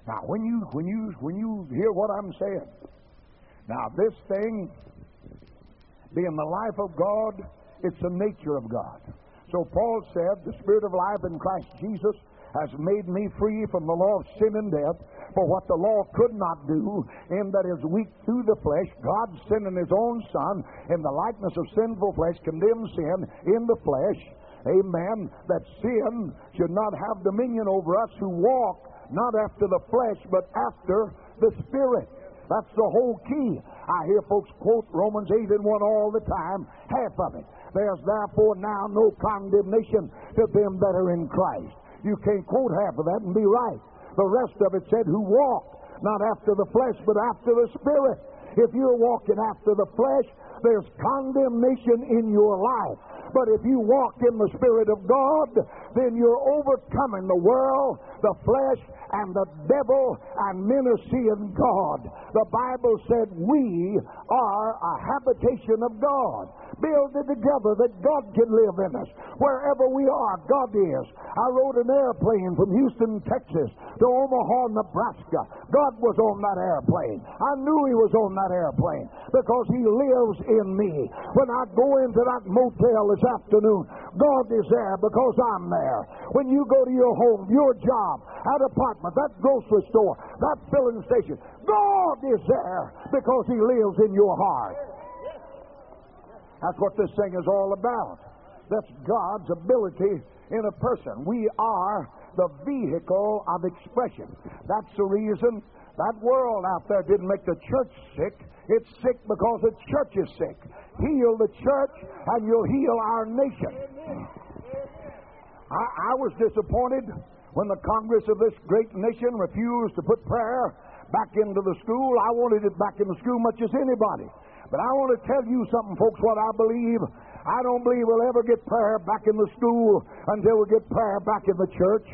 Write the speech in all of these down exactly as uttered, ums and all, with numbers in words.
Now, when you when you when you hear what I'm saying, now this thing being the life of God, it's the nature of God. So Paul said, the Spirit of life in Christ Jesus has made me free from the law of sin and death. For what the law could not do, in that is weak through the flesh, God sending His own Son in the likeness of sinful flesh, condemned sin in the flesh. Amen. That sin should not have dominion over us who walk not after the flesh, but after the Spirit. That's the whole key. I hear folks quote Romans eight and one all the time, half of it. There's therefore now no condemnation to them that are in Christ. You can't quote half of that and be right. The rest of it said, who walk not after the flesh, but after the Spirit. If you're walking after the flesh, there's condemnation in your life. But if you walk in the Spirit of God, then you're overcoming the world, the flesh, and the devil, and men are seeing God. The Bible said we are a habitation of God, builded together that God can live in us. Wherever we are, God is. I rode an airplane from Houston, Texas to Omaha, Nebraska. God was on that airplane. I knew He was on that airplane because He lives in me. When I go into that motel this afternoon, God is there because I'm there. When you go to your home, your job, that apartment, that grocery store, that filling station, God is there because He lives in your heart. That's what this thing is all about. That's God's ability in a person. We are the vehicle of expression. That's the reason that world out there didn't make the church sick. It's sick because the church is sick. Heal the church and you'll heal our nation. I, I was disappointed when the Congress of this great nation refused to put prayer back into the school. I wanted it back in the school much as anybody. But I want to tell you something, folks, what I believe. I don't believe we'll ever get prayer back in the school until we get prayer back in the church.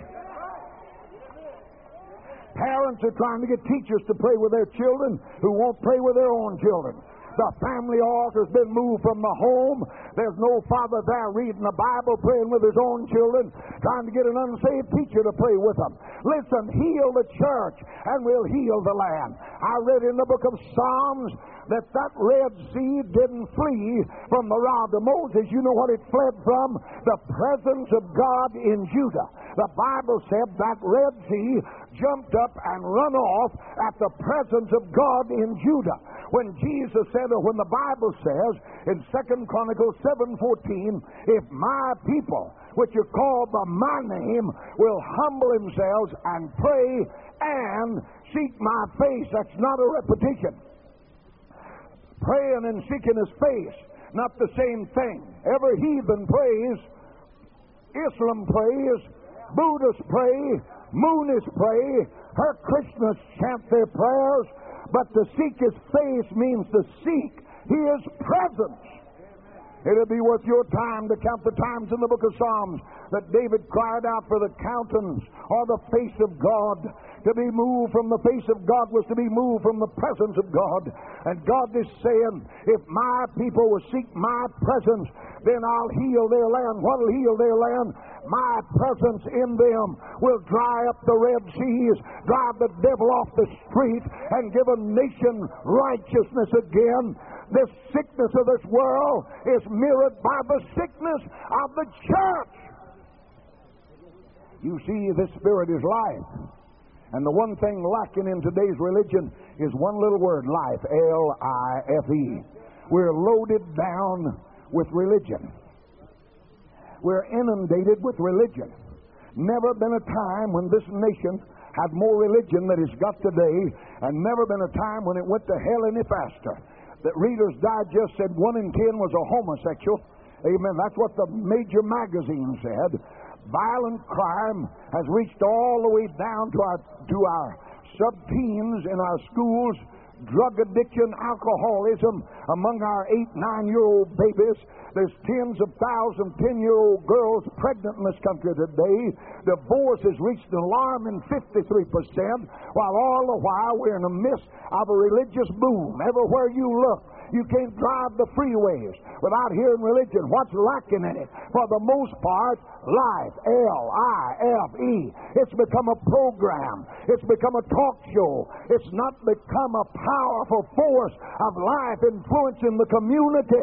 Parents are trying to get teachers to pray with their children who won't pray with their own children. The family altar's been moved from the home. There's no father there reading the Bible, praying with his own children, trying to get an unsaved teacher to pray with them. Listen, heal the church and we'll heal the land. I read in the book of Psalms that that Red Sea didn't flee from the rod of Moses. You know what it fled from? The presence of God in Judah. The Bible said that Red Sea jumped up and run off at the presence of God in Judah. When Jesus said, or when the Bible says in Second Chronicles seven fourteen, if my people, which are called by my name, will humble themselves and pray and seek my face. That's not a repetition. Praying and seeking His face, not the same thing. Every heathen prays, Islam prays, Buddhists pray, Moonists pray, her Krishnas chant their prayers, but to seek His face means to seek His presence. It'll be worth your time to count the times in the book of Psalms that David cried out for the countenance or the face of God. To be moved from the face of God was to be moved from the presence of God. And God is saying, if my people will seek my presence, then I'll heal their land. What'll heal their land? My presence in them will dry up the Red Seas, drive the devil off the street, and give a nation righteousness again. This sickness of this world is mirrored by the sickness of the church. You see, this Spirit is life. And the one thing lacking in today's religion is one little word, life, L I F E. We're loaded down with religion. We're inundated with religion. Never been a time when this nation had more religion than it's got today, and never been a time when it went to hell any faster. That Reader's Digest said one in ten was a homosexual. Amen. That's what the major magazine said. Violent crime has reached all the way down to our to our sub-teens in our schools. Drug addiction, alcoholism among our eight, nine-year-old babies. There's tens of thousands, ten-year-old girls pregnant in this country today. Divorce has reached an alarming fifty-three percent, while all the while we're in the midst of a religious boom. Everywhere you look, You can't drive the freeways without hearing religion. What's lacking in it? For the most part, life. L I F E. It's become a program. It's become a talk show. It's not become a powerful force of life influencing the community.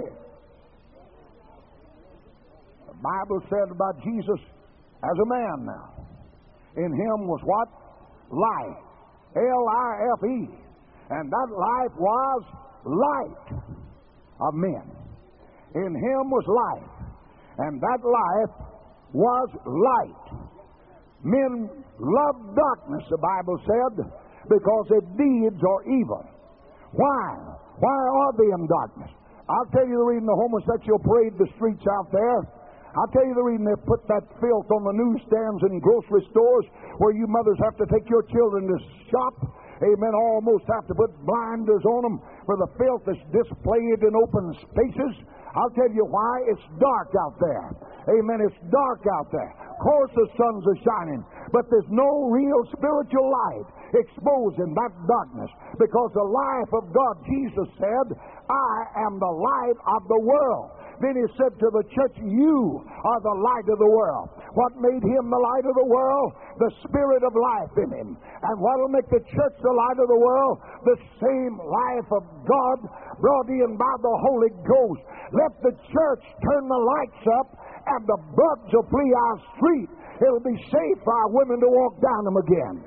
The Bible said about Jesus as a man now. In him was what? Life. L I F E. And that life was light of men. In him was life. And that life was light. Men love darkness, the Bible said, because their deeds are evil. Why? Why are they in darkness? I'll tell you the reason the homosexual parade the streets out there. I'll tell you the reason they put that filth on the newsstands and grocery stores where you mothers have to take your children to shop. Amen. Almost have to put blinders on them for the filth that's displayed in open spaces. I'll tell you why. It's dark out there. Amen. It's dark out there. Of course the suns are shining, but there's no real spiritual light exposed in that darkness, because the life of God, Jesus said, I am the light of the world. Then he said to the church, you are the light of the world. What made him the light of the world? The Spirit of life in him. And what will make the church the light of the world? The same life of God brought in by the Holy Ghost. Let the church turn the lights up and the bugs will flee our street. It'll be safe for our women to walk down them again.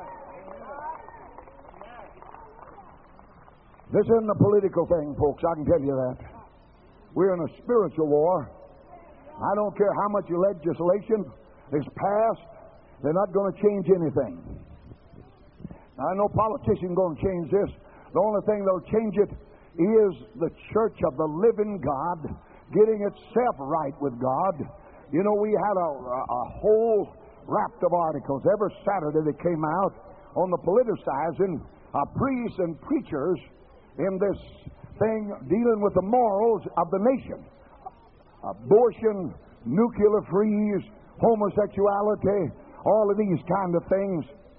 This isn't a political thing, folks. I can tell you that. We're in a spiritual war. I don't care how much legislation is passed. They're not going to change anything. Now, I know politicians are going to change this. The only thing that'll change it is the church of the living God getting itself right with God. You know, we had a, a, a whole raft of articles every Saturday that came out on the politicizing of priests and preachers in this thing dealing with the morals of the nation. Abortion, nuclear freeze, homosexuality, all of these kind of things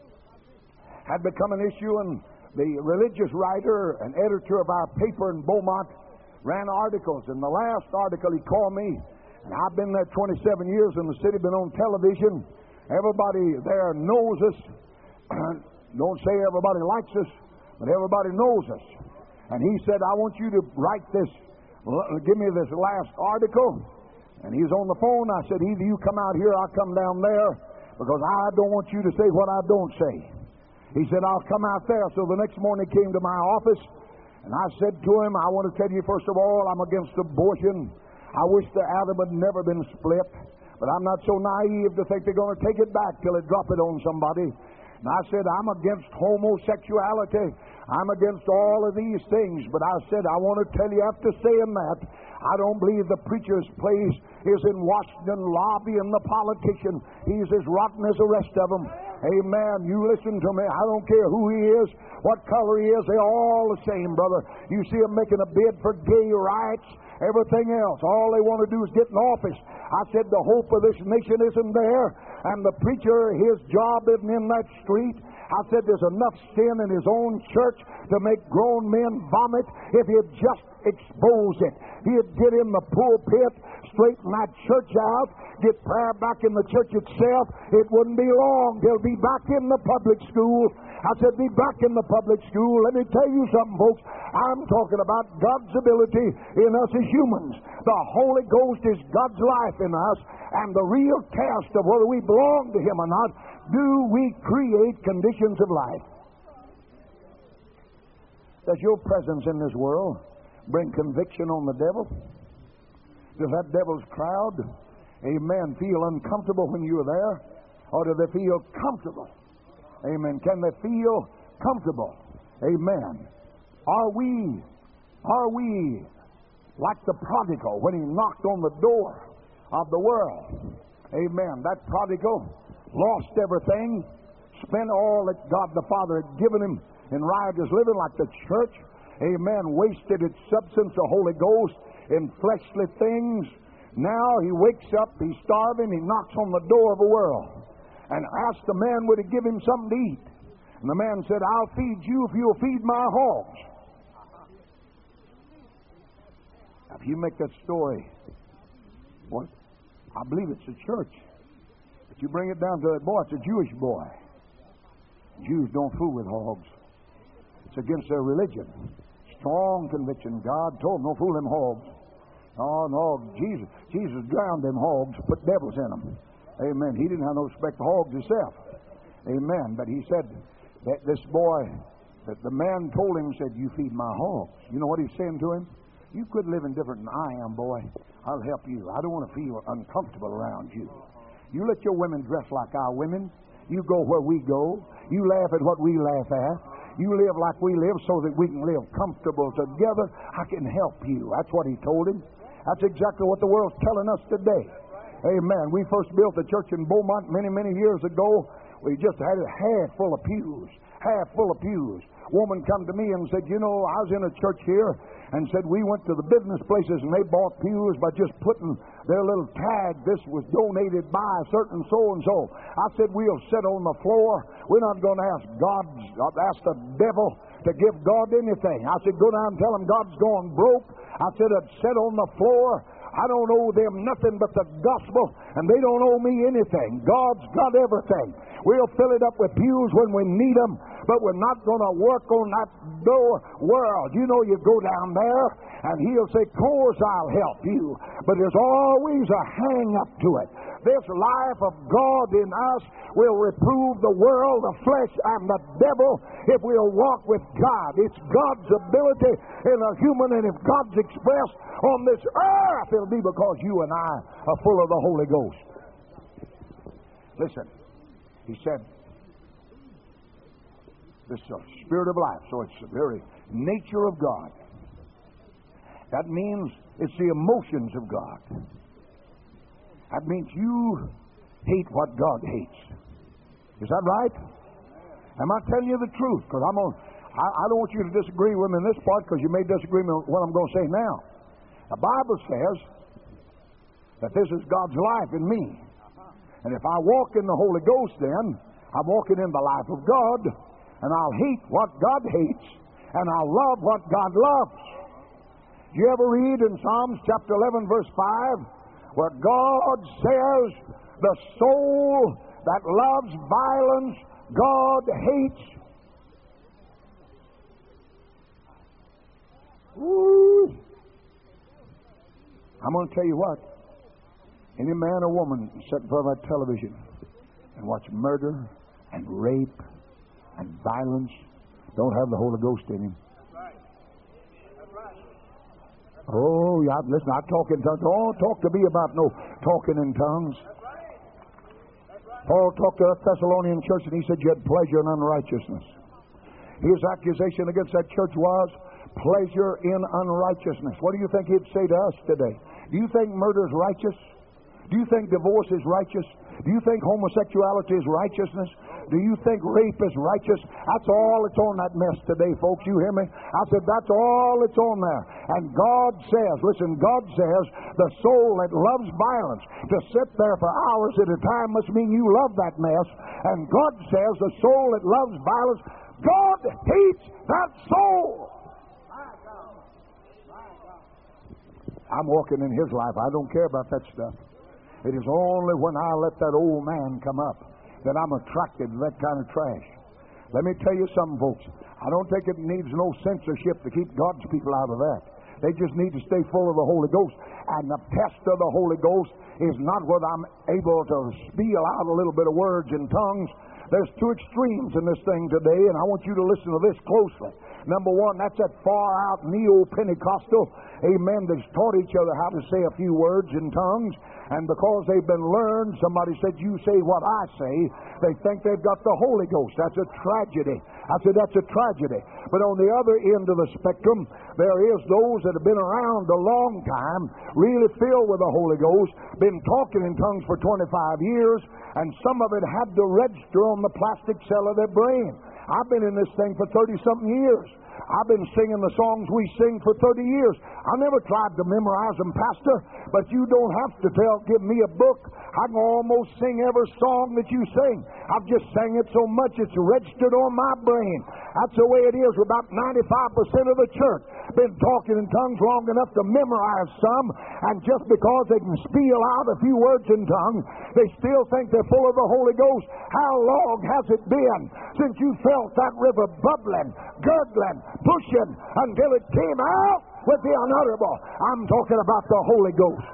had become an issue, and the religious writer and editor of our paper in Beaumont ran articles. In the last article he called me, and I've been there twenty-seven years in the city, been on television. Everybody there knows us. Don't say everybody likes us, but everybody knows us. And he said, I want you to write this, give me this last article. And he's on the phone. I said, either you come out here or I'll come down there, because I don't want you to say what I don't say. He said, I'll come out there. So the next morning he came to my office, and I said to him, I want to tell you, first of all, I'm against abortion. I wish the atom had never been split, but I'm not so naive to think they're going to take it back till they drop it on somebody. And I said, I'm against homosexuality. I'm against all of these things. But I said, I want to tell you, after saying that, I don't believe the preacher's place is in Washington lobbying the politician. He's as rotten as the rest of them. Amen. You listen to me. I don't care who he is, what color he is. They're all the same, brother. You see them making a bid for gay rights, everything else. All they want to do is get in office. I said the hope of this nation isn't there, and the preacher, his job isn't in that street. I said there's enough sin in his own church to make grown men vomit if he'd just expose it. He'd get in the pulpit, straighten that church out, get prayer back in the church itself. It wouldn't be long. They'll be back in the public school. I said, be back in the public school. Let me tell you something, folks. I'm talking about God's ability in us as humans. The Holy Ghost is God's life in us, and the real test of whether we belong to Him or not, do we create conditions of life? Does your presence in this world bring conviction on the devil? Does that devil's crowd, amen, feel uncomfortable when you are there? Or do they feel comfortable? Amen. Can they feel comfortable? Amen. Are we, are we like the prodigal when he knocked on the door of the world? Amen. That prodigal lost everything, spent all that God the Father had given him in riotous living, like the church. Amen. Wasted its substance, the Holy Ghost, in fleshly things. Now he wakes up, he's starving, he knocks on the door of the world and asked the man would he give him something to eat. And the man said, I'll feed you if you'll feed my hogs. If you make that story, what? I believe it's a church. But you bring it down to that boy, it's a Jewish boy. Jews don't fool with hogs. It's against their religion. Strong conviction. God told them, don't fool them hogs. Oh, no, Jesus, Jesus drowned them hogs, put devils in them. Amen. He didn't have no respect for hogs himself. Amen. But he said that this boy, that the man told him, said, you feed my hogs. You know what he's saying to him? You quit living different than I am, boy. I'll help you. I don't want to feel uncomfortable around you. You let your women dress like our women. You go where we go. You laugh at what we laugh at. You live like we live so that we can live comfortable together. I can help you. That's what he told him. That's exactly what the world's telling us today. Amen. We first built the church in Beaumont many, many years ago. We just had it half full of pews. Half full of pews. Woman come to me and said, you know, I was in a church here and said we went to the business places and they bought pews by just putting their little tag, this was donated by a certain so-and-so. I said, we'll sit on the floor. We're not going to ask God, ask the devil to give God anything. I said, go down and tell him God's going broke. I said, I'd sit on the floor. I don't owe them nothing but the gospel, and they don't owe me anything. God's got everything. We'll fill it up with pews when we need them, but we're not going to work on that door world. You know, you go down there, and he'll say, of course I'll help you. But there's always a hang-up to it. This life of God in us will reprove the world, the flesh, and the devil if we'll walk with God. It's God's ability in a human, and if God's expressed on this earth, it'll be because you and I are full of the Holy Ghost. Listen, he said, this is a spirit of life, so it's the very nature of God. That means it's the emotions of God. That means you hate what God hates. Is that right? Am I telling you the truth? Because I'm on, I, I don't want you to disagree with me in this part, because you may disagree with what I'm going to say now. The Bible says that this is God's life in me. And if I walk in the Holy Ghost, then I'm walking in the life of God, and I'll hate what God hates, and I'll love what God loves. Do you ever read in Psalms chapter eleven, verse five, where God says, the soul that loves violence, God hates? Ooh. I'm going to tell you what. Any man or woman sit in front of that television and watch murder and rape and violence don't have the Holy Ghost in him. That's right. That's right. That's right. Oh, yeah, listen, I talk in tongues. Don't talk to me about no talking in tongues. That's right. That's right. Paul talked to the Thessalonian church and he said you had pleasure in unrighteousness. His accusation against that church was pleasure in unrighteousness. What do you think he'd say to us today? Do you think murder is righteous? Do you think divorce is righteous? Do you think homosexuality is righteousness? Do you think rape is righteous? That's all that's on that mess today, folks. You hear me? I said that's all that's on there. And God says, listen, God says the soul that loves violence to sit there for hours at a time must mean you love that mess. And God says the soul that loves violence, God hates that soul. I'm walking in His life. I don't care about that stuff. It is only when I let that old man come up that I'm attracted to that kind of trash. Let me tell you something, folks. I don't think it needs no censorship to keep God's people out of that. They just need to stay full of the Holy Ghost. And the test of the Holy Ghost is not whether I'm able to spiel out a little bit of words in tongues. There's two extremes in this thing today, and I want you to listen to this closely. Number one, that's that far-out neo-Pentecostal, amen, that's taught each other how to say a few words in tongues, and because they've been learned, somebody said, you say what I say, they think they've got the Holy Ghost. That's a tragedy. I said, that's a tragedy. But on the other end of the spectrum, there is those that have been around a long time, really filled with the Holy Ghost, been talking in tongues for twenty-five years, and some of it had to register on the plastic cell of their brain. I've been in this thing for thirty-something years. I've been singing the songs we sing for thirty years. I never tried to memorize them, Pastor, but you don't have to tell, give me a book. I can almost sing every song that you sing. I've just sang it so much it's registered on my brain. That's the way it is with about ninety-five percent of the church. been talking in tongues long enough to memorize some, and just because they can spiel out a few words in tongues, they still think they're full of the Holy Ghost. How long has it been since you felt that river bubbling, gurgling, pushing until it came out with the unutterable? I'm talking about the Holy Ghost.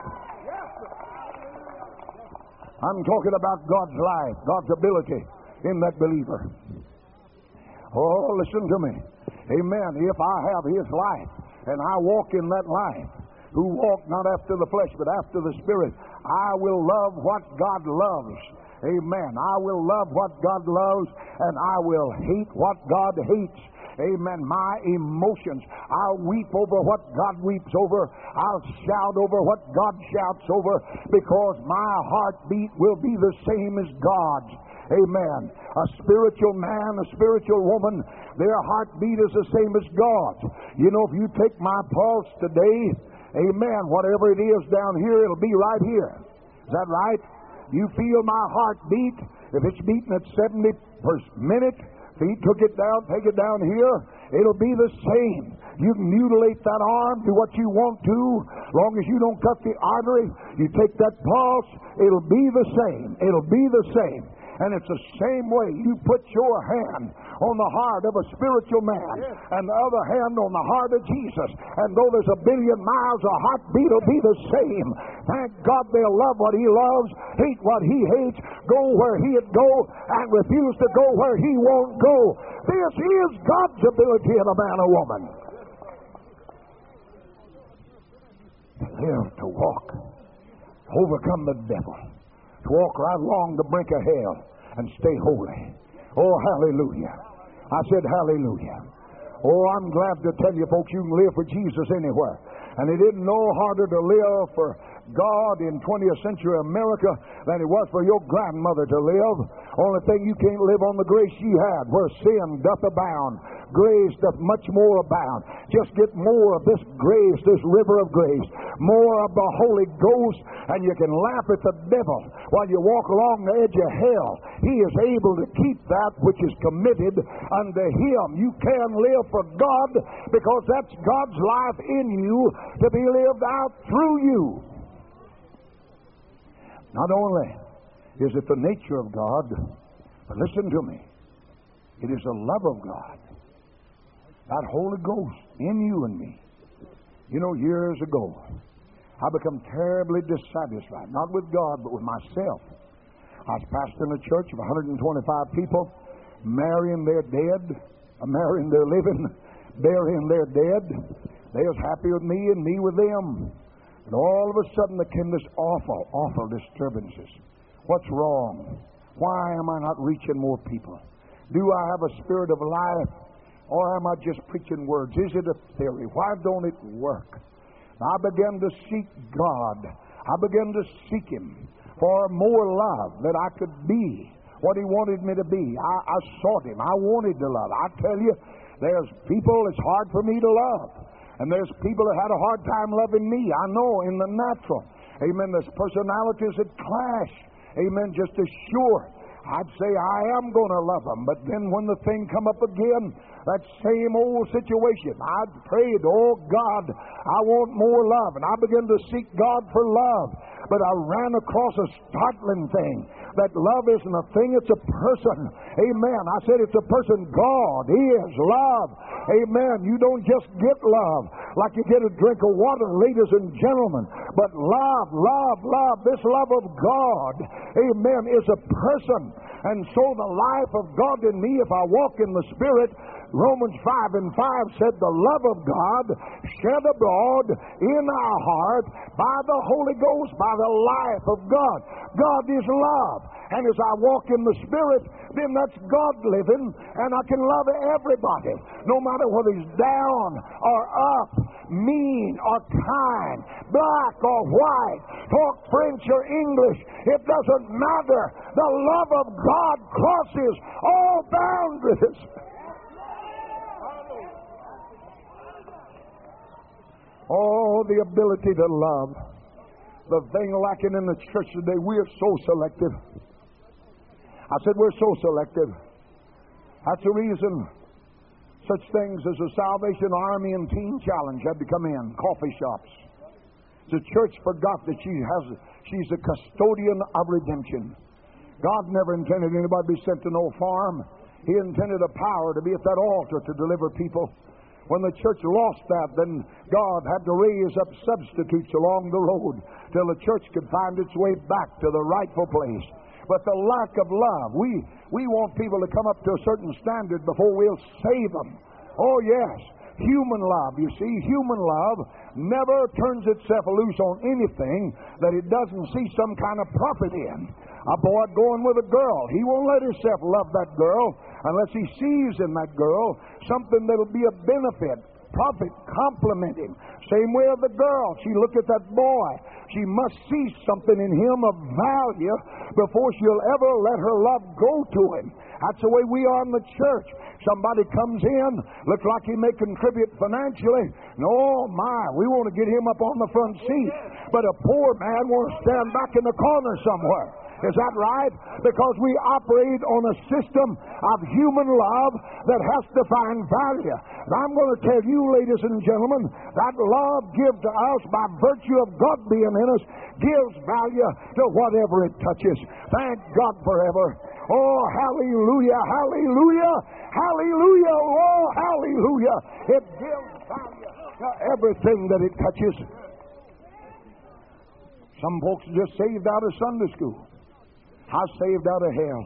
I'm talking about God's life, God's ability in that believer. Oh, listen to me. Amen. If I have His life and I walk in that life, who walk not after the flesh but after the Spirit, I will love what God loves. Amen. I will love what God loves, and I will hate what God hates. Amen. My emotions, I'll weep over what God weeps over. I'll shout over what God shouts over, because my heartbeat will be the same as God's. Amen. A spiritual man, a spiritual woman, their heartbeat is the same as God's. You know, if you take my pulse today, amen, whatever it is down here, it'll be right here. Is that right? You feel my heartbeat. If it's beating at seventy per minute, if he took it down, take it down here, it'll be the same. You can mutilate that arm, do what you want to, as long as you don't cut the artery. You take that pulse, it'll be the same. It'll be the same. And it's the same way. You put your hand on the heart of a spiritual man, yes, and the other hand on the heart of Jesus. And though there's a billion miles, a heartbeat will be the same. Thank God they'll love what He loves, hate what He hates, go where He'd go, and refuse to go where He won't go. This is God's ability in a man or woman. To live, to walk, to overcome the devil, to walk right along the brink of hell and stay holy. Oh, hallelujah. I said hallelujah. Oh, I'm glad to tell you folks, you can live for Jesus anywhere. And it isn't no harder to live for God in twentieth century America than it was for your grandmother to live. Only thing, you can't live on the grace she had, where sin doth abound, grace doth much more abound. Just get more of this grace, this river of grace, more of the Holy Ghost, and you can laugh at the devil while you walk along the edge of hell. He is able to keep that which is committed unto Him. You can live for God because that's God's life in you to be lived out through you. Not only is it the nature of God, but listen to me, it is the love of God. That Holy Ghost in you and me. You know, years ago, I become terribly dissatisfied, not with God, but with myself. I was pastoring a church of one hundred twenty-five people, marrying their dead, marrying their living, burying their dead. They was happy with me and me with them. And all of a sudden there came this awful, awful disturbances. What's wrong? Why am I not reaching more people? Do I have a spirit of life? Or am I just preaching words? Is it a theory? Why don't it work? I began to seek God. I began to seek Him for more love, that I could be what He wanted me to be. I, I sought Him. I wanted to love. I tell you, there's people it's hard for me to love. And there's people that had a hard time loving me. I know, in the natural. Amen. There's personalities that clash. Amen. Just as sure, I'd say I am going to love them. But then when the thing come up again, that same old situation, I prayed, oh God, I want more love. And I began to seek God for love. But I ran across a startling thing. That love isn't a thing, it's a person. Amen. I said it's a person. God is love. Amen. You don't just get love like you get a drink of water, ladies and gentlemen. But love, love, love, this love of God, amen, is a person. And so the life of God in me, if I walk in the Spirit, Romans five and five said the love of God shed abroad in our heart by the Holy Ghost, by the life of God. God is love. And as I walk in the Spirit, then that's God living, and I can love everybody, no matter whether he's down or up, mean or kind, black or white, talk French or English. It doesn't matter. The love of God crosses all boundaries. Oh, the ability to love. The thing lacking in the church today, we are so selective. I said we're so selective. That's the reason Such things as the Salvation Army and Teen Challenge had to come in, coffee shops. The church forgot that she has, she's a custodian of redemption. God never intended anybody to be sent to no farm. He intended a power to be at that altar to deliver people. When the church lost that, then God had to raise up substitutes along the road till the church could find its way back to the rightful place. But the lack of love, we, we want people to come up to a certain standard before we'll save them. Oh yes, human love, you see, human love never turns itself loose on anything that it doesn't see some kind of profit in. A boy going with a girl, he won't let himself love that girl unless he sees in that girl something that'll be a benefit, profit, compliment him. Same way of the girl. She look at that boy. She must see something in him of value before she'll ever let her love go to him. That's the way we are in the church. Somebody comes in, looks like he may contribute financially. No, my, we want to get him up on the front seat. But a poor man wants to stand back in the corner somewhere. Is that right? Because we operate on a system of human love that has to find value. And I'm going to tell you, ladies and gentlemen, that love given to us by virtue of God being in us gives value to whatever it touches. Thank God forever. Oh, hallelujah, hallelujah, hallelujah, oh, hallelujah. It gives value to everything that it touches. Some folks are just saved out of Sunday school. I saved out of hell.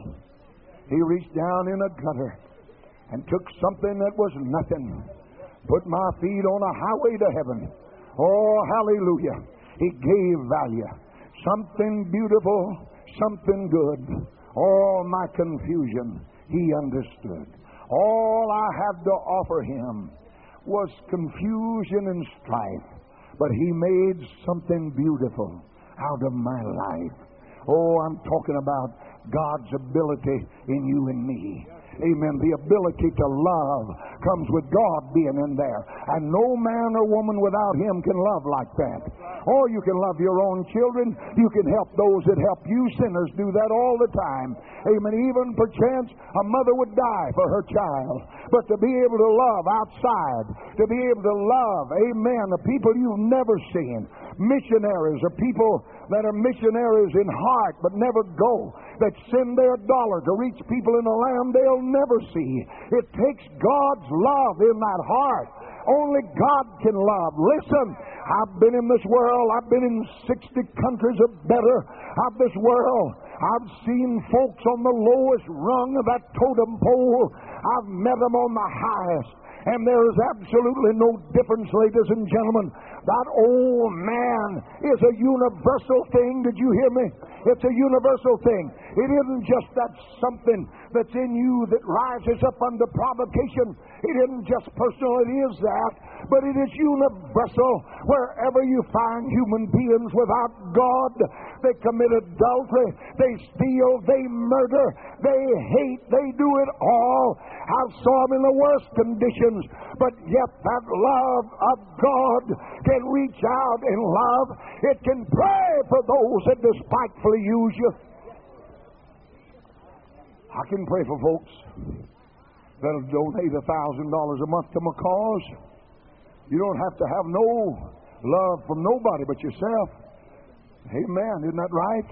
He reached down in a gutter and took something that was nothing, put my feet on a highway to heaven. Oh, hallelujah. He gave value. Something beautiful, something good. All my confusion, he understood. All I had to offer him was confusion and strife, but he made something beautiful out of my life. Oh, I'm talking about God's ability in you and me. Amen. The ability to love comes with God being in there. And no man or woman without him can love like that. Oh, you can love your own children. You can help those that help you. Sinners do that all the time. Amen. Even perchance a mother would die for her child. But to be able to love outside, to be able to love, amen, the people you've never seen. Missionaries are people that are missionaries in heart but never go, that send their dollar to reach people in a land they'll never see. It takes God's love in that heart. Only God can love. Listen, I've been in this world. I've been in sixty countries or better of this world. I've seen folks on the lowest rung of that totem pole. I've met them on the highest. And there is absolutely no difference, ladies and gentlemen. That old man is a universal thing. Did you hear me? It's a universal thing. It isn't just that something that's in you that rises up under provocation. It isn't just personal. It is that. But it is universal. Wherever you find human beings without God, they commit adultery, they steal, they murder, they hate, they do it all. I saw them in the worst conditions, but yet that love of God can reach out in love. It can pray for those that despitefully use you. I can pray for folks that'll donate a thousand dollars a month to my cause. You don't have to have no love from nobody but yourself. Amen. Isn't that right?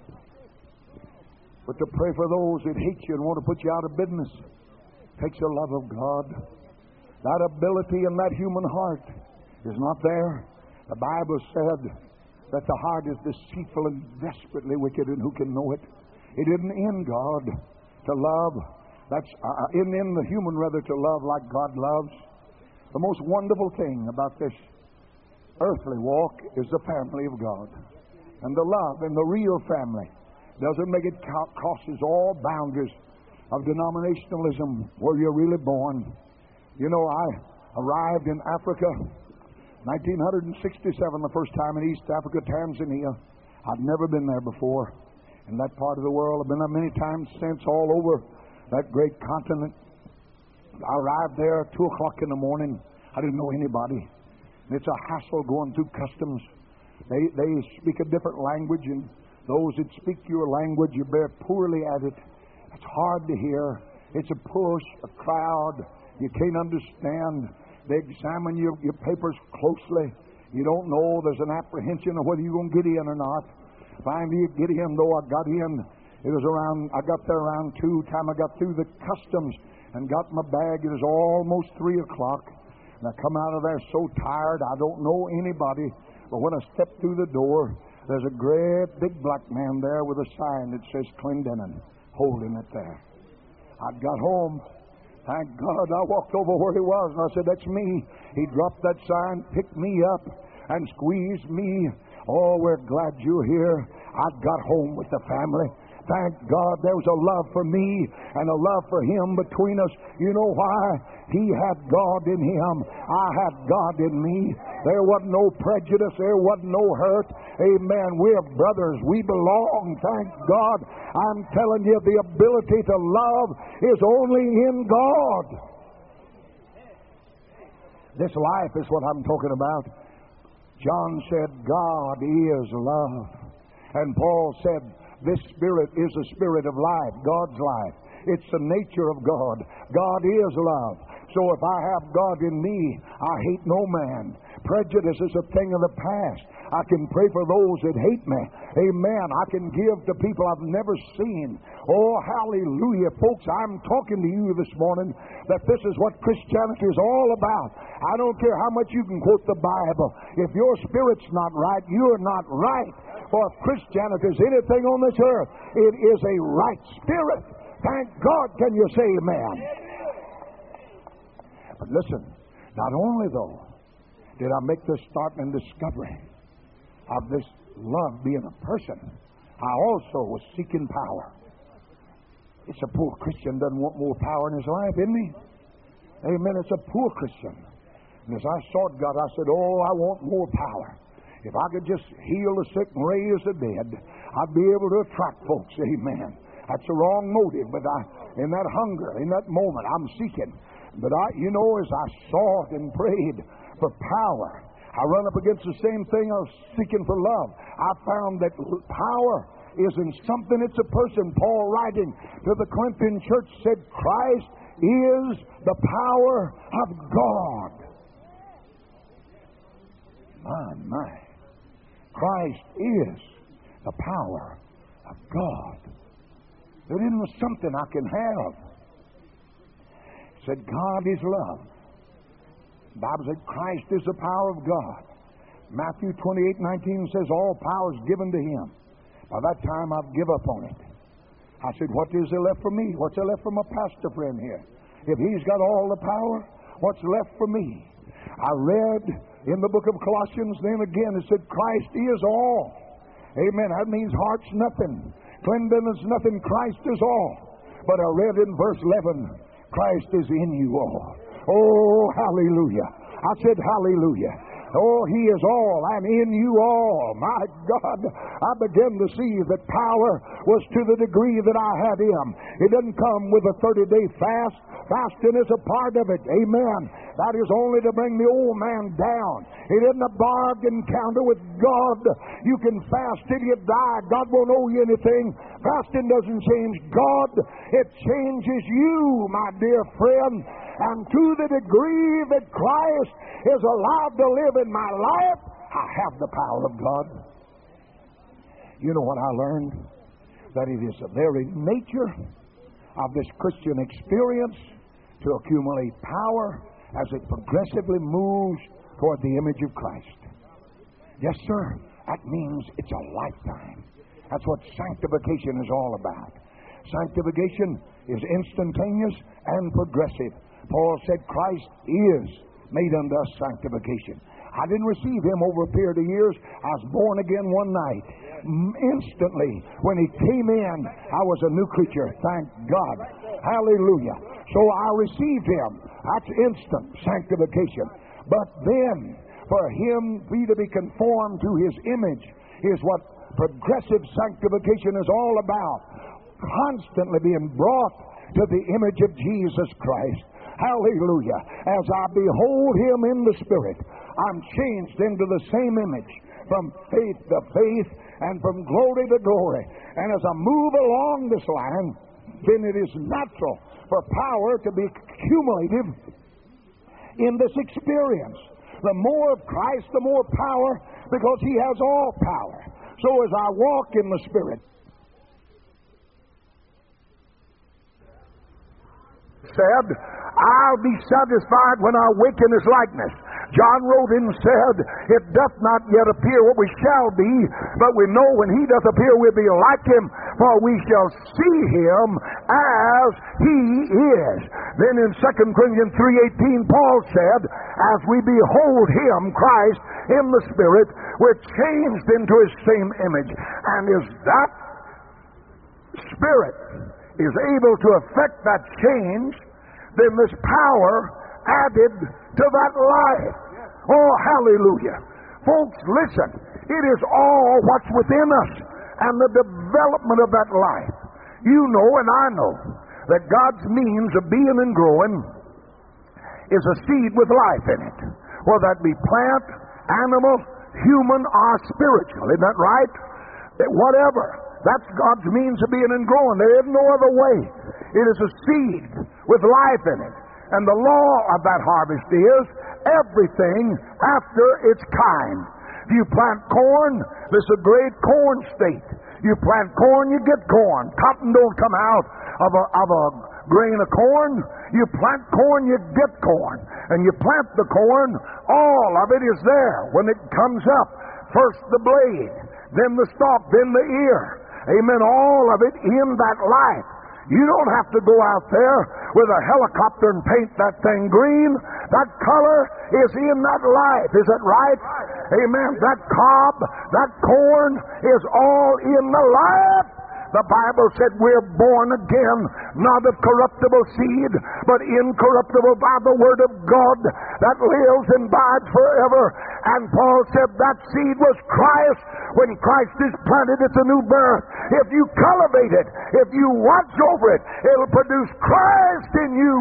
But to pray for those that hate you and want to put you out of business takes the love of God. That ability in that human heart is not there. The Bible said that the heart is deceitful and desperately wicked, and who can know it? It isn't in God to love. That's uh, in, in the human rather to love like God loves. The most wonderful thing about this earthly walk is the family of God. And the love in the real family doesn't make it count, crosses all boundaries of denominationalism where you're really born. You know, I arrived in Africa nineteen sixty-seven, the first time in East Africa, Tanzania. I'd never been there before. In that part of the world, I've been there many times since, all over that great continent. I arrived there at two o'clock in the morning. I didn't know anybody. And it's a hassle going through customs. They they speak a different language, and those that speak your language, you bear poorly at it. It's hard to hear. It's a push, a crowd. You can't understand. They examine your, your papers closely. You don't know. There's an apprehension of whether you're going to get in or not. Finally, you get in, though. I got in. It was around, I got there around two. Time I got through the customs and got my bag, it was almost three o'clock. And I come out of there so tired, I don't know anybody. But when I stepped through the door, there's a great big black man there with a sign that says Clendenin, holding it there. I got home. Thank God I walked over where he was, and I said, that's me. He dropped that sign, picked me up, and squeezed me. Oh, we're glad you're here. I got home with the family. Thank God there was a love for me and a love for him between us. You know why? He had God in him. I had God in me. There wasn't no prejudice. There wasn't no hurt. Amen. We're brothers. We belong. Thank God. I'm telling you, the ability to love is only in God. This life is what I'm talking about. John said, God is love. And Paul said, this Spirit is the Spirit of life, God's life. It's the nature of God. God is love. So if I have God in me, I hate no man. Prejudice is a thing of the past. I can pray for those that hate me. Amen. I can give to people I've never seen. Oh, hallelujah. Folks, I'm talking to you this morning that this is what Christianity is all about. I don't care how much you can quote the Bible. If your spirit's not right, you're not right. For if Christianity is anything on this earth, it is a right spirit. Thank God, can you say amen? But listen, not only though did I make this startling discovery of this love being a person, I also was seeking power. It's a poor Christian doesn't want more power in his life, isn't he? Amen. It's a poor Christian. And as I sought God, I said, oh, I want more power. If I could just heal the sick and raise the dead, I'd be able to attract folks. Amen. That's the wrong motive, but I, in that hunger, in that moment, I'm seeking. But I, you know, as I sought and prayed for power, I run up against the same thing I was seeking for love. I found that power isn't something, it's a person. Paul, writing to the Corinthian church, said, Christ is the power of God. My, my. Christ is the power of God. It isn't something I can have. It said God is love. The Bible said Christ is the power of God. Matthew twenty-eight nineteen says all power is given to him. By that time I've give up on it. I said, what is there left for me? What's there left for my pastor friend here? If he's got all the power, what's left for me? I read in the book of Colossians, then again, it said Christ is all. Amen. That means heart's nothing. Cleanliness is nothing. Christ is all. But I read in verse eleven, Christ is in you all. Oh, hallelujah. I said hallelujah. Oh, he is all. I'm in you all. My God, I began to see that power was to the degree that I had him. It doesn't come with a thirty-day fast. Fasting is a part of it. Amen. That is only to bring the old man down. It isn't a bargain counter with God. You can fast till you die. God won't owe you anything. Fasting doesn't change God. It changes you, my dear friend. And to the degree that Christ is allowed to live in my life, I have the power of God. You know what I learned? That it is the very nature of this Christian experience to accumulate power as it progressively moves toward the image of Christ. Yes, sir. That means it's a lifetime. That's what sanctification is all about. Sanctification is instantaneous and progressive. Paul said Christ is made unto us sanctification. I didn't receive him over a period of years. I was born again one night. Instantly, when he came in, I was a new creature. Thank God. Hallelujah. So I received him. That's instant sanctification. But then, for him be to be conformed to his image is what progressive sanctification is all about. Constantly being brought to the image of Jesus Christ. Hallelujah. As I behold him in the Spirit, I'm changed into the same image, from faith to faith and from glory to glory. And as I move along this line, then it is natural for power to be cumulative in this experience. The more of Christ, the more power, because He has all power. So as I walk in the Spirit, said, I'll be satisfied when I wake in His likeness. John wrote and said, it doth not yet appear what we shall be, but we know when He doth appear we'll be like Him, for we shall see Him as He is. Then in Second Corinthians three eighteen, Paul said, as we behold Him, Christ, in the Spirit, we're changed into His same image. And as that Spirit is able to affect that change, then this power added to that life. Oh, hallelujah. Folks, listen. It is all what's within us and the development of that life. You know and I know that God's means of being and growing is a seed with life in it. Whether that be plant, animal, human, or spiritual. Isn't that right? Whatever. That's God's means of being and growing. There is no other way. It is a seed with life in it. And the law of that harvest is everything after its kind. If you plant corn, this is a great corn state. You plant corn, you get corn. Cotton don't come out of a, of a grain of corn. You plant corn, you get corn. And you plant the corn, all of it is there. When it comes up, first the blade, then the stalk, then the ear. Amen. All of it in that life. You don't have to go out there with a helicopter and paint that thing green. That color is in that life. Is that right? Amen. That cob, that corn is all in the life. The Bible said we're born again, not of corruptible seed, but incorruptible by the Word of God that lives and abides forever. And Paul said that seed was Christ. When Christ is planted, it's a new birth. If you cultivate it, if you watch over it, it'll produce Christ in you.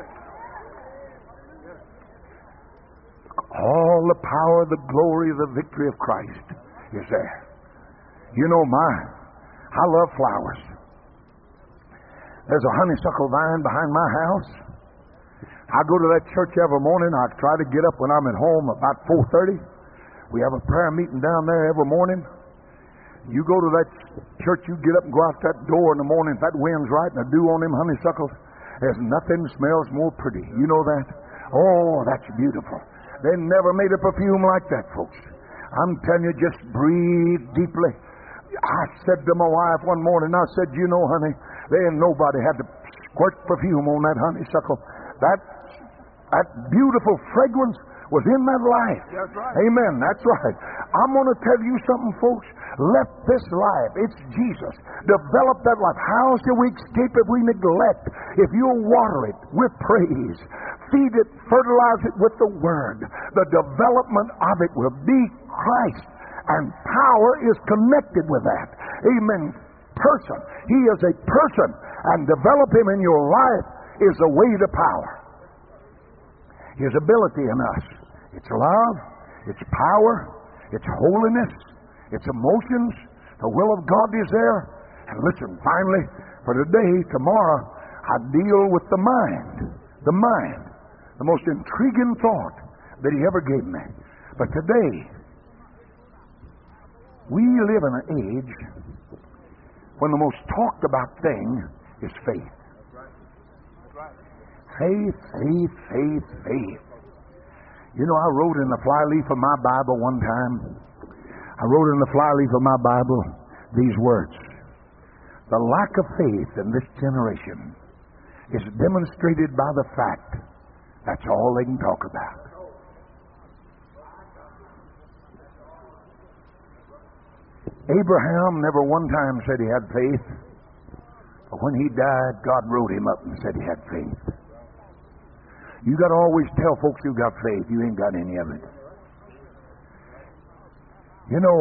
All the power, the glory, the victory of Christ is there. You know mine. I love flowers. There's a honeysuckle vine behind my house. I go to that church every morning. I try to get up when I'm at home about four thirty. We have a prayer meeting down there every morning. You go to that church, you get up and go out that door in the morning. If that wind's right and the dew on them honeysuckles, there's nothing smells more pretty. You know that? Oh, that's beautiful. They never made a perfume like that, folks. I'm telling you, just breathe deeply. I said to my wife one morning, I said, you know, honey, there ain't nobody had to squirt perfume on that honeysuckle. That, that beautiful fragrance was in that life. That's right. Amen. That's right. I'm going to tell you something, folks. Let this life, it's Jesus, develop that life. How shall we escape if we neglect? If you'll water it with praise, feed it, fertilize it with the Word, the development of it will be Christ. And power is connected with that. Amen. Person. He is a person. And develop him in your life is the way to power. His ability in us. It's love. It's power. It's holiness. It's emotions. The will of God is there. And listen, finally, for today, tomorrow, I deal with the mind. The mind. The most intriguing thought that He ever gave me. But today, we live in an age when the most talked about thing is faith. Faith, faith, faith, faith. You know, I wrote in the flyleaf of my Bible one time, I wrote in the flyleaf of my Bible these words. The lack of faith in this generation is demonstrated by the fact that's all they can talk about. Abraham never one time said he had faith, but when he died, God wrote him up and said he had faith. You got to always tell folks who got faith, you ain't got any of it. You know,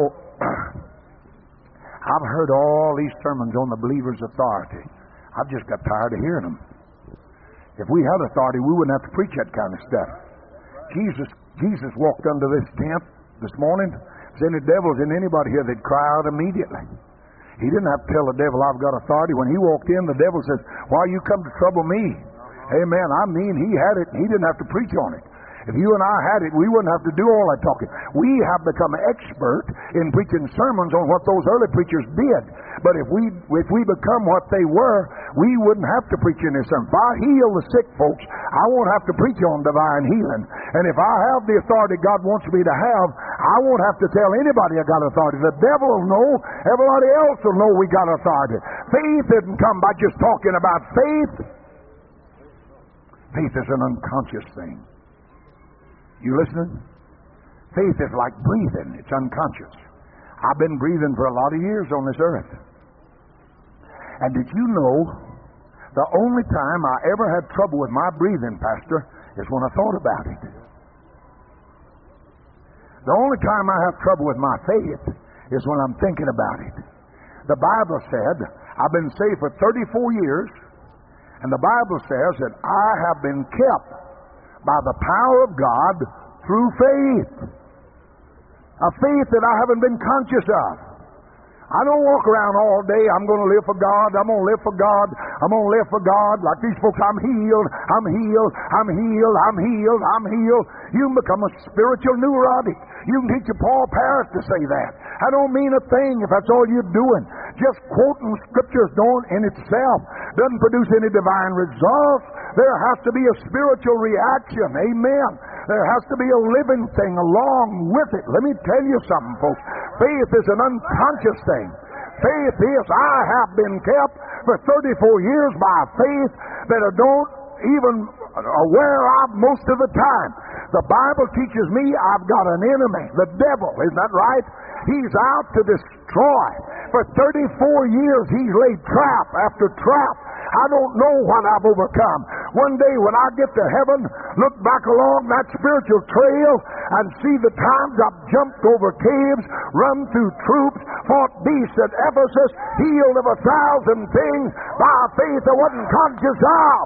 I've heard all these sermons on the believer's authority. I've just got tired of hearing them. If we had authority, we wouldn't have to preach that kind of stuff. Jesus, Jesus walked under this tent this morning. If there's any devils in anybody here, they'd cry out immediately. He didn't have to tell the devil, I've got authority. When he walked in, the devil says, why you come to trouble me? Amen. I mean, he had it, and he didn't have to preach on it. If you and I had it, we wouldn't have to do all that talking. We have become expert in preaching sermons on what those early preachers did. But if we if we become what they were, we wouldn't have to preach in this sermon. If I heal the sick folks, I won't have to preach on divine healing. And if I have the authority God wants me to have, I won't have to tell anybody I got authority. The devil will know. Everybody else will know we got authority. Faith didn't come by just talking about faith. Faith is an unconscious thing. You listening? Faith is like breathing. It's unconscious. I've been breathing for a lot of years on this earth. And did you know the only time I ever had trouble with my breathing, Pastor, is when I thought about it. The only time I have trouble with my faith is when I'm thinking about it. The Bible said, I've been saved for thirty-four years, and the Bible says that I have been kept by the power of God through faith. A faith that I haven't been conscious of. I don't walk around all day, I'm going to live for God, I'm going to live for God, I'm going to live for God. Like these folks, I'm healed, I'm healed, I'm healed, I'm healed, I'm healed. You can become a spiritual neurotic. You can teach a Paul Parrott to say that. I don't mean a thing if that's all you're doing. Just quoting scriptures don't in itself doesn't produce any divine results. There has to be a spiritual reaction. Amen. There has to be a living thing along with it. Let me tell you something, folks. Faith is an unconscious thing. Faith is, I have been kept for thirty-four years by faith that I don't even aware of most of the time. The Bible teaches me I've got an enemy, the devil. Isn't that right? He's out to destroy. For thirty-four years he's laid trap after trap. I don't know what I've overcome. One day when I get to heaven, look back along that spiritual trail and see the times I've jumped over caves, run through troops, fought beasts at Ephesus, healed of a thousand things by faith I wasn't conscious of.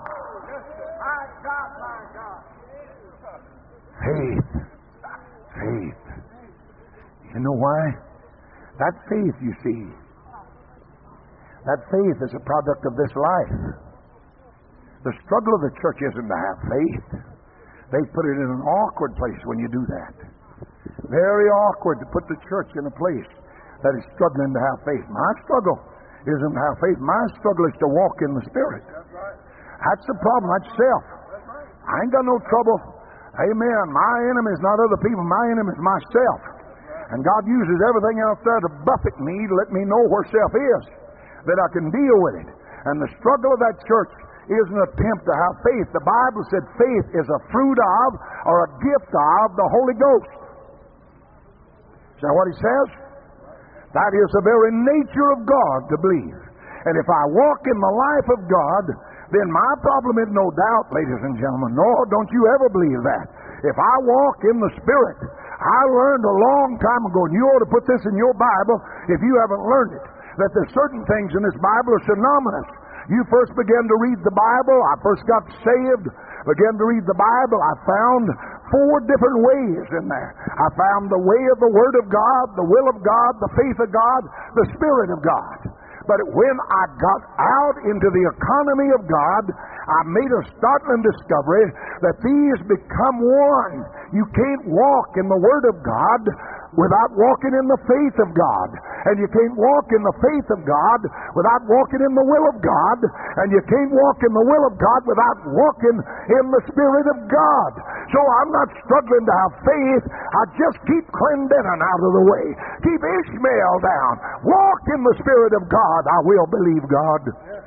Faith. Faith. You know why? That faith, you see, that faith is a product of this life. The struggle of the church isn't to have faith. They put it in an awkward place when you do that. Very awkward to put the church in a place that is struggling to have faith. My struggle isn't to have faith. My struggle is to walk in the Spirit. That's the problem. That's self. I ain't got no trouble. Amen. My enemy is not other people. My enemy is myself. And God uses everything out there to buffet me to let me know where self is, that I can deal with it. And the struggle of that church is an attempt to have faith. The Bible said faith is a fruit of or a gift of the Holy Ghost. Is that what he says? That is the very nature of God to believe. And if I walk in the life of God, then my problem is no doubt, ladies and gentlemen. No, don't you ever believe that. If I walk in the Spirit, I learned a long time ago, and you ought to put this in your Bible if you haven't learned it, that there's certain things in this Bible are synonymous. You first began to read the Bible, I first got saved, began to read the Bible, I found four different ways in there. I found the way of the Word of God, the will of God, the faith of God, the Spirit of God. But when I got out into the economy of God, I made a startling discovery that these become one. You can't walk in the Word of God without walking in the faith of God. And you can't walk in the faith of God without walking in the will of God. And you can't walk in the will of God without walking in the Spirit of God. So I'm not struggling to have faith. I just keep Clendenin out of the way. Keep Ishmael down. Walk in the Spirit of God. I will believe God.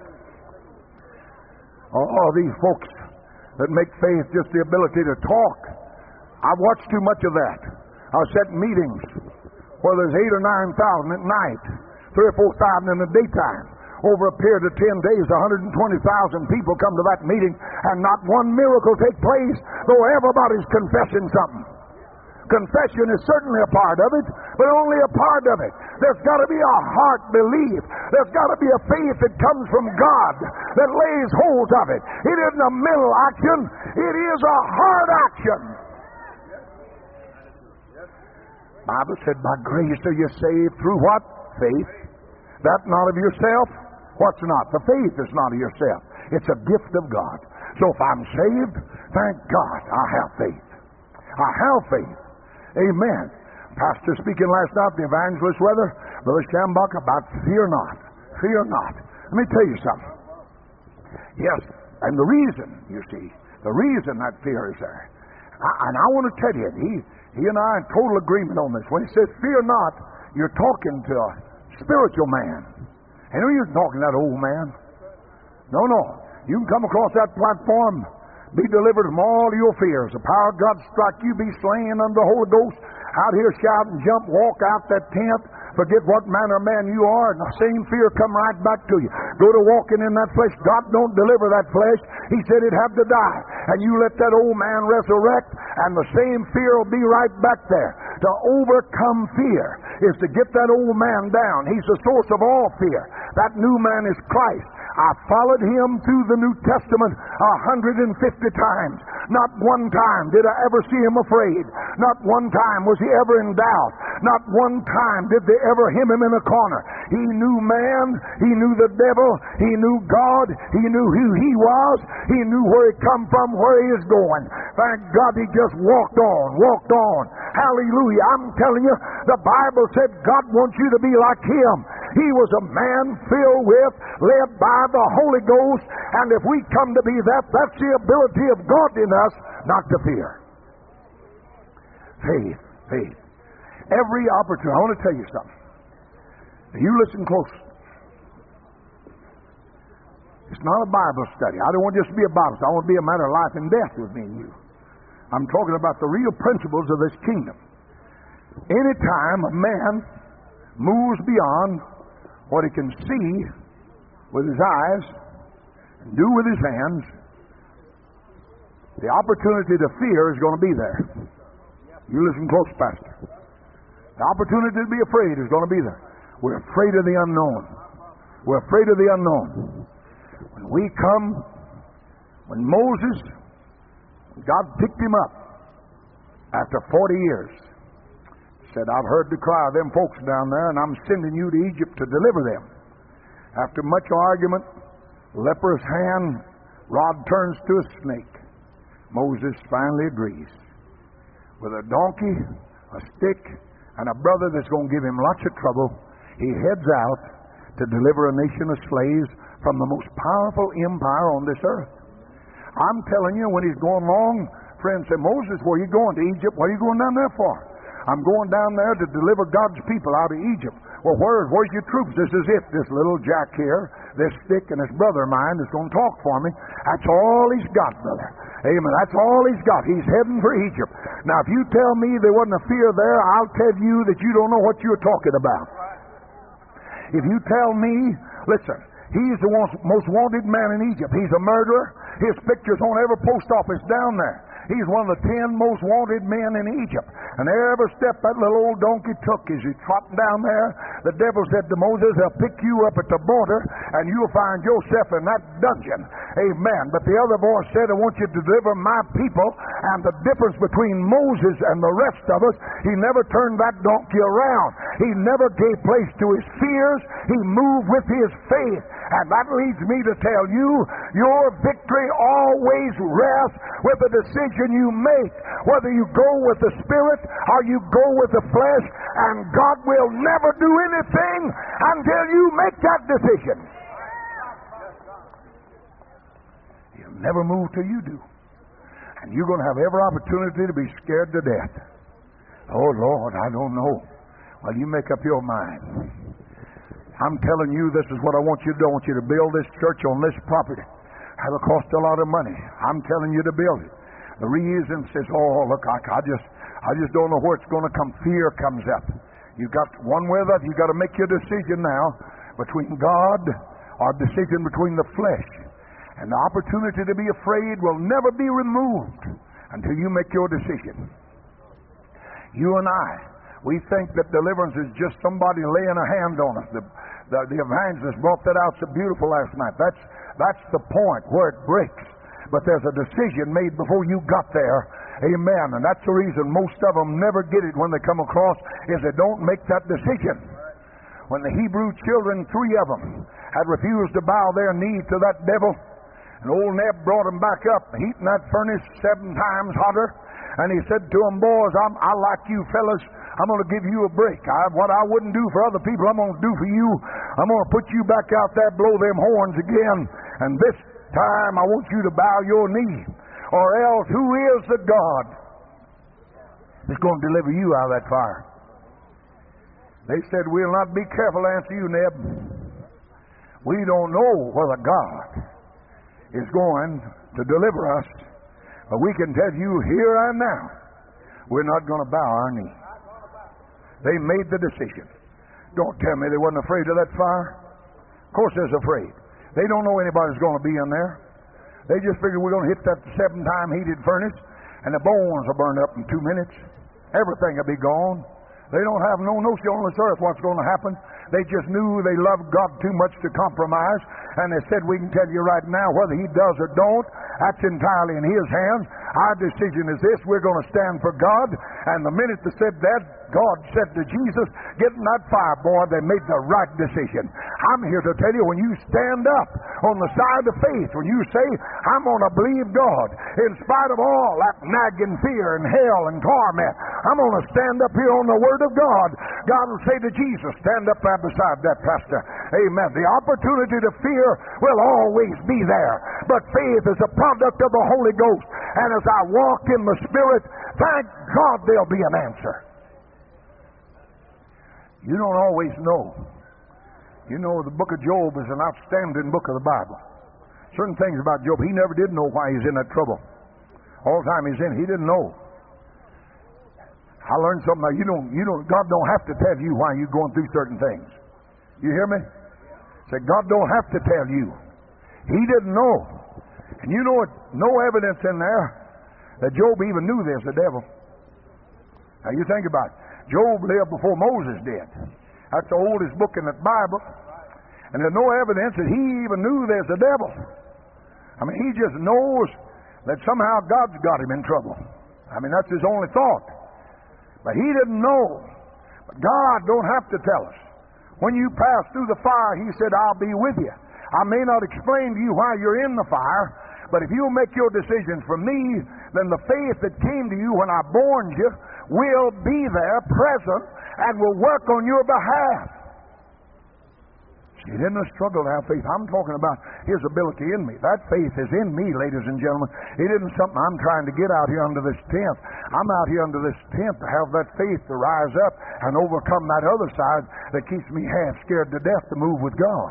Oh, these folks that make faith just the ability to talk. I've watched too much of that. I've sat in meetings where there's eight or nine thousand at night, three or four thousand in the daytime. Over a period of ten days, one hundred twenty thousand people come to that meeting, and not one miracle take place, though everybody's confessing something. Confession is certainly a part of it, but only a part of it. There's got to be a heart belief. There's got to be a faith that comes from God that lays hold of it. It isn't a mental action. It is a heart action. The Bible said, by grace are you saved through what? Faith. That not of yourself? What's not? The faith is not of yourself. It's a gift of God. So if I'm saved, thank God I have faith. I have faith. Amen. Pastor speaking last night, the evangelist Weather, Brother Schambach, about fear not. Fear not. Let me tell you something. Yes, and the reason, you see, the reason that fear is there. I, and I want to tell you, he, he and I in total agreement on this. When he says fear not, you're talking to a spiritual man. And you're talking to that old man. No, no. You can come across that platform, be delivered from all your fears. The power of God strike you, be slain under the Holy Ghost. Out here shout and jump, walk out that tent, forget what manner of man you are, and the same fear come right back to you. Go to walking in that flesh. God don't deliver that flesh. He said it had to die. And you let that old man resurrect, and the same fear will be right back there. To overcome fear is to get that old man down. He's the source of all fear. That new man is Christ. I followed him through the New Testament a hundred and fifty times. Not one time did I ever see him afraid. Not one time was he ever in doubt. Not one time did they ever hem him in a corner. He knew man. He knew the devil. He knew God. He knew who he was. He knew where he come from, where he is going. Thank God he just walked on, walked on. Hallelujah. I'm telling you, the Bible said God wants you to be like him. He was a man filled with, led by the Holy Ghost, and if we come to be that, that's the ability of God in us not to fear. Faith, faith. Every opportunity. I want to tell you something. You listen close. It's not a Bible study. I don't want just to be a Bible study. I want to be a matter of life and death with me and you. I'm talking about the real principles of this kingdom. Anytime a man moves beyond what he can see with his eyes and do with his hands, the opportunity to fear is going to be there. You listen close, Pastor. The opportunity to be afraid is going to be there. We're afraid of the unknown. We're afraid of the unknown. When we come, when Moses, God picked him up after forty years, said, I've heard the cry of them folks down there, and I'm sending you to Egypt to deliver them. After much argument, leper's hand, rod turns to a snake. Moses finally agrees. With a donkey, a stick, and a brother that's going to give him lots of trouble, he heads out to deliver a nation of slaves from the most powerful empire on this earth. I'm telling you, when he's going along, friends say, Moses, where are you going? To Egypt? What are you going down there for? I'm going down there to deliver God's people out of Egypt. Well, where, where's your troops? This is it. This little jack here, this stick, and this brother of mine is going to talk for me. That's all he's got, brother. Amen. That's all he's got. He's heading for Egypt. Now, if you tell me there wasn't a fear there, I'll tell you that you don't know what you're talking about. If you tell me, listen, he's the most wanted man in Egypt. He's a murderer. His picture's on every post office down there. He's one of the ten most wanted men in Egypt. And every step that little old donkey took as he trotting down there, the devil said to Moses, they'll pick you up at the border and you'll find yourself in that dungeon. Amen. But the other voice said, I want you to deliver my people. And the difference between Moses and the rest of us, he never turned that donkey around. He never gave place to his fears. He moved with his faith. And that leads me to tell you, your victory always rests with the decision you make, whether you go with the Spirit or you go with the flesh, and God will never do anything until you make that decision. He'll never move till you do. And you're going to have every opportunity to be scared to death. Oh, Lord, I don't know. Well, you make up your mind. I'm telling you, this is what I want you to do. I want you to build this church on this property. It'll cost a lot of money. I'm telling you to build it. The reason says, oh, look, I, I just I just don't know where it's going to come. Fear comes up. You got one way or the other. You got to make your decision now between God or decision between the flesh. And the opportunity to be afraid will never be removed until you make your decision. You and I, we think that deliverance is just somebody laying a hand on us. The, the, the evangelist brought that out so beautiful last night. That's, that's the point where it breaks. But there's a decision made before you got there. Amen. And that's the reason most of them never get it when they come across, is they don't make that decision. when the Hebrew children, three of them, had refused to bow their knee to that devil, and old Neb brought them back up, heating that furnace seven times hotter, and he said to them, boys, I'm, I like you fellas, I'm going to give you a break. I, what I wouldn't do for other people, I'm going to do for you. I'm going to put you back out there, blow them horns again, and this time I want you to bow your knee, or else who is the God that's going to deliver you out of that fire? They said, we'll not be careful to answer you, Neb. We don't know whether God is going to deliver us, but we can tell you here and now, we're not going to bow our knee. They made the decision. Don't tell me they wasn't afraid of that fire. Of course they're afraid. They don't know anybody's going to be in there. They just figure we're going to hit that seven-time heated furnace, and the bones will burn up in two minutes. Everything will be gone. They don't have no notion on this earth what's going to happen. They just knew they loved God too much to compromise, and they said, we can tell you right now, whether He does or don't, that's entirely in His hands. Our decision is this: we're going to stand for God. And the minute they said that, God said to Jesus, get in that fire, boy. They made the right decision. I'm here to tell you, when you stand up on the side of faith, when you say, I'm going to believe God, in spite of all that nagging fear and hell and torment, I'm going to stand up here on the Word of God. God will say to Jesus, stand up there beside that pastor. Amen. The opportunity to fear will always be there, but faith is a product of the Holy Ghost. And as I walk in the Spirit, thank God there'll be an answer. You don't always know. You know, the book of Job is an outstanding book of the Bible. Certain things about Job, he never did know why he's in that trouble. All the time he's in, he didn't know. I learned something. Now, you don't, you don't, God don't have to tell you why you're going through certain things. You hear me? Say, God don't have to tell you. He didn't know. And you know, no evidence in there that Job even knew there's a devil. Now you think about it. Job lived before Moses did. That's the oldest book in the Bible. And there's no evidence that he even knew there's a devil. I mean, he just knows that somehow God's got him in trouble. I mean, that's his only thought. But he didn't know. But God don't have to tell us. When you pass through the fire, He said, I'll be with you. I may not explain to you why you're in the fire, but if you'll make your decisions for me, then the faith that came to you when I born you will be there, present, and will work on your behalf. It isn't a struggle to have faith. I'm talking about His ability in me. That faith is in me, ladies and gentlemen. It isn't something I'm trying to get out here under this tent. I'm out here under this tent to have that faith to rise up and overcome that other side that keeps me half scared to death to move with God.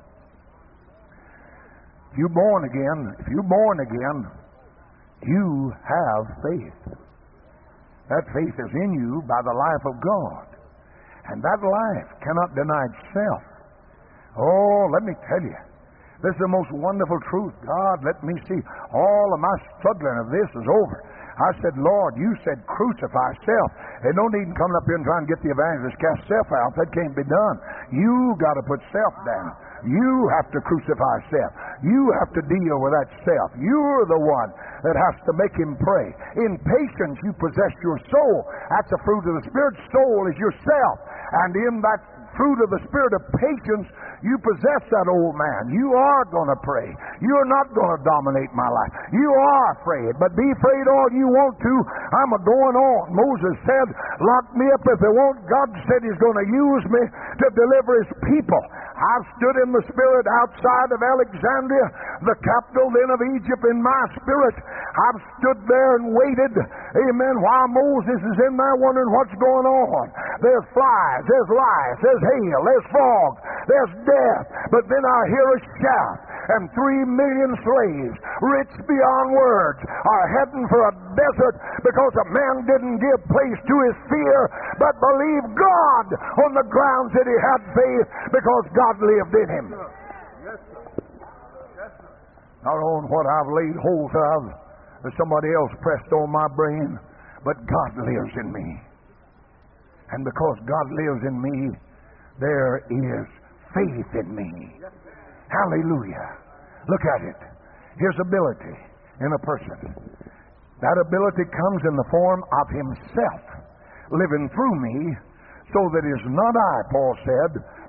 If you're born again, if you're born again, you have faith. That faith is in you by the life of God. And that life cannot deny itself. Oh, let me tell you, this is the most wonderful truth. God, let me see. All of my struggling of this is over. I said, Lord, you said crucify self. There's no need in coming up here and trying to get the evangelist cast self out. That can't be done. You got to put self down. You have to crucify self. You have to deal with that self. You're the one that has to make him pray. In patience, you possess your soul. That's a fruit of the Spirit. Soul is yourself. And in that fruit of the Spirit of patience, you possess that old man. You are going to pray. You're not going to dominate my life. You are afraid, but be afraid all you want to. I'm a going on. Moses said, lock me up if they won't. God said He's going to use me to deliver His people. I've stood in the Spirit outside of Alexandria, the capital then of Egypt, in my spirit. I've stood there and waited, amen, while Moses is in there wondering what's going on. There's flies, there's lice, there's hail, there's fog, there's death. But then I hear a shout, and three million slaves, rich beyond words, are heading for a desert because a man didn't give place to his fear, but believed God on the grounds that he had faith because God lived in him. Yes, sir. Yes, sir. Not on what I've laid hold of that somebody else pressed on my brain, but God lives in me. And because God lives in me, there is faith in me. Hallelujah. Look at it. His ability in a person. That ability comes in the form of Himself living through me, so that it is not I, Paul said,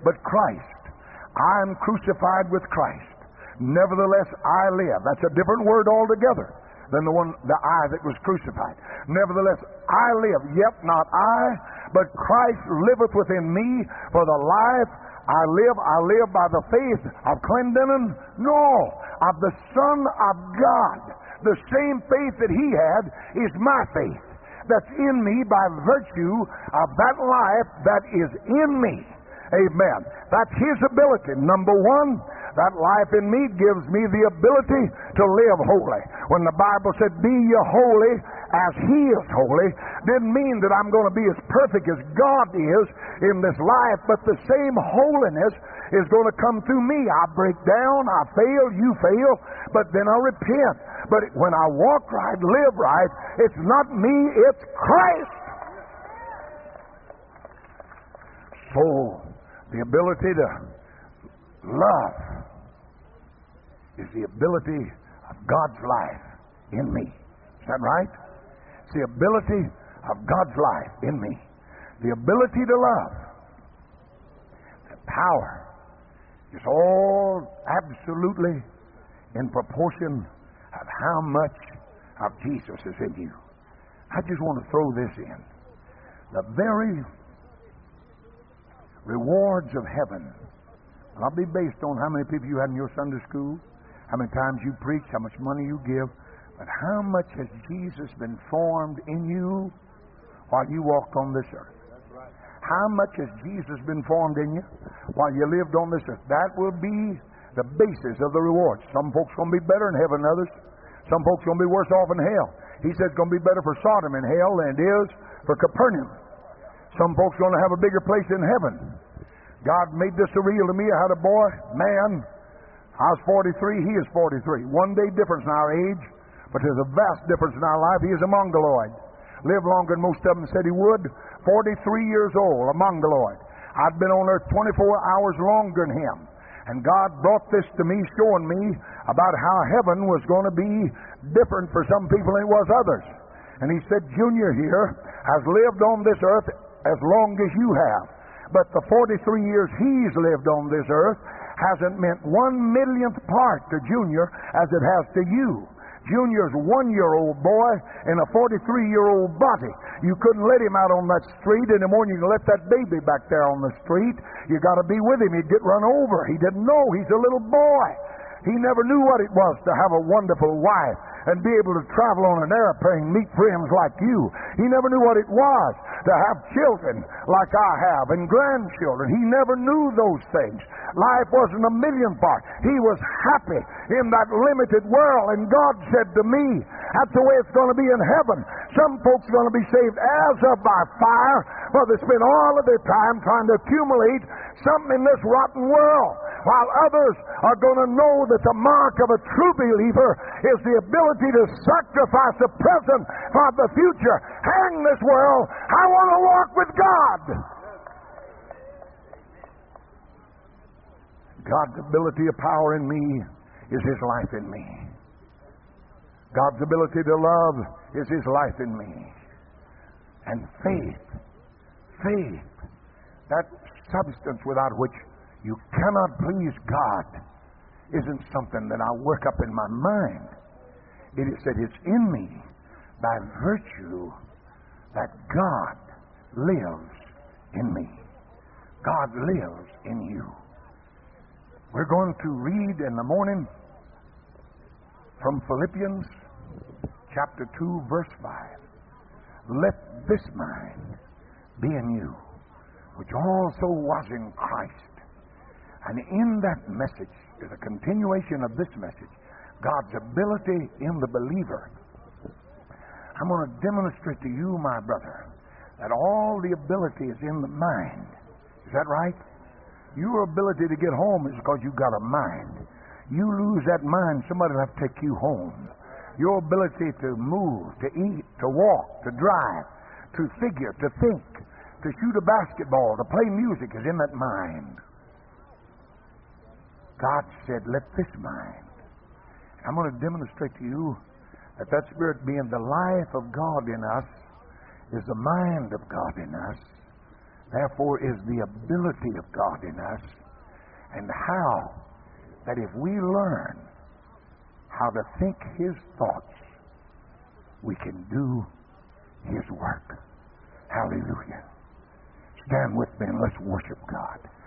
but Christ. I am crucified with Christ. Nevertheless, I live. That's a different word altogether than the one, the I that was crucified. Nevertheless, I live, yet not I, but Christ liveth within me. For the life I live, I live by the faith of Clendenin? No, of the Son of God. The same faith that he had is my faith. That's in me by virtue of that life that is in me. Amen. That's his ability. Number one, that life in me gives me the ability to live holy. When the Bible said, be ye holy as he is holy, didn't mean that I'm going to be as perfect as God is in this life, but the same holiness is going to come through me. I break down, I fail, you fail, but then I repent. But when I walk right, live right, it's not me, it's Christ. So, the ability to love is the ability of God's life in me. Is that right? It's the ability of God's life in me. The ability to love. The power is all absolutely in proportion of how much of Jesus is in you. I just want to throw this in. The very rewards of heaven will not be based on how many people you had in your Sunday school, how many times you preach, how much money you give, but how much has Jesus been formed in you while you walked on this earth? How much has Jesus been formed in you while you lived on this earth? That will be the basis of the rewards. Some folks are going to be better in heaven than others. Some folks are going to be worse off in hell. He said it's going to be better for Sodom in hell than it is for Capernaum. Some folks are going to have a bigger place in heaven. God made this so real to me. I had a boy, man. I was forty-three, he is forty-three. One day difference in our age, but there's a vast difference in our life. He is a Mongoloid. Lived longer than most of them said he would. forty-three years old, a Mongoloid. I'd been on earth twenty-four hours longer than him. And God brought this to me, showing me about how heaven was going to be different for some people than it was others. And he said, Junior here has lived on this earth as long as you have. But the forty-three years he's lived on this earth hasn't meant one millionth part to Junior as it has to you. Junior's a one-year-old boy in a forty-three-year-old body. You couldn't let him out on that street anymore, and you can let that baby back there on the street. You got to be with him. He'd get run over. He didn't know. He's a little boy. He never knew what it was to have a wonderful wife and be able to travel on an airplane, meet friends like you. He never knew what it was to have children like I have and grandchildren. He never knew those things. Life wasn't a million part. He was happy in that limited world, and God said to me, that's the way it's going to be in heaven. Some folks are going to be saved as of by fire, but they spend all of their time trying to accumulate something in this rotten world, while others are going to know that the mark of a true believer is the ability to sacrifice the present for the future. Hang this world, I want to walk with God. God's ability of power in me is His life in me. God's ability to love is His life in me. And faith, faith, that substance without which you cannot please God, isn't something that I work up in my mind. It is that it's in me by virtue that God lives in me. God lives in you. We're going to read in the morning from Philippians chapter two, verse five. Let this mind be in you, which also was in Christ. And in that message is a continuation of this message, God's ability in the believer. I'm going to demonstrate to you, my brother, that all the ability is in the mind. Is that right? Your ability to get home is because you've got a mind. You lose that mind, somebody will have to take you home. Your ability to move, to eat, to walk, to drive, to figure, to think, to shoot a basketball, to play music is in that mind. God said, let this mind. I'm going to demonstrate to you that that Spirit being the life of God in us is the mind of God in us. therefore, is the ability of God in us, and how that if we learn how to think His thoughts, we can do His work. Hallelujah. Stand with me and let's worship God.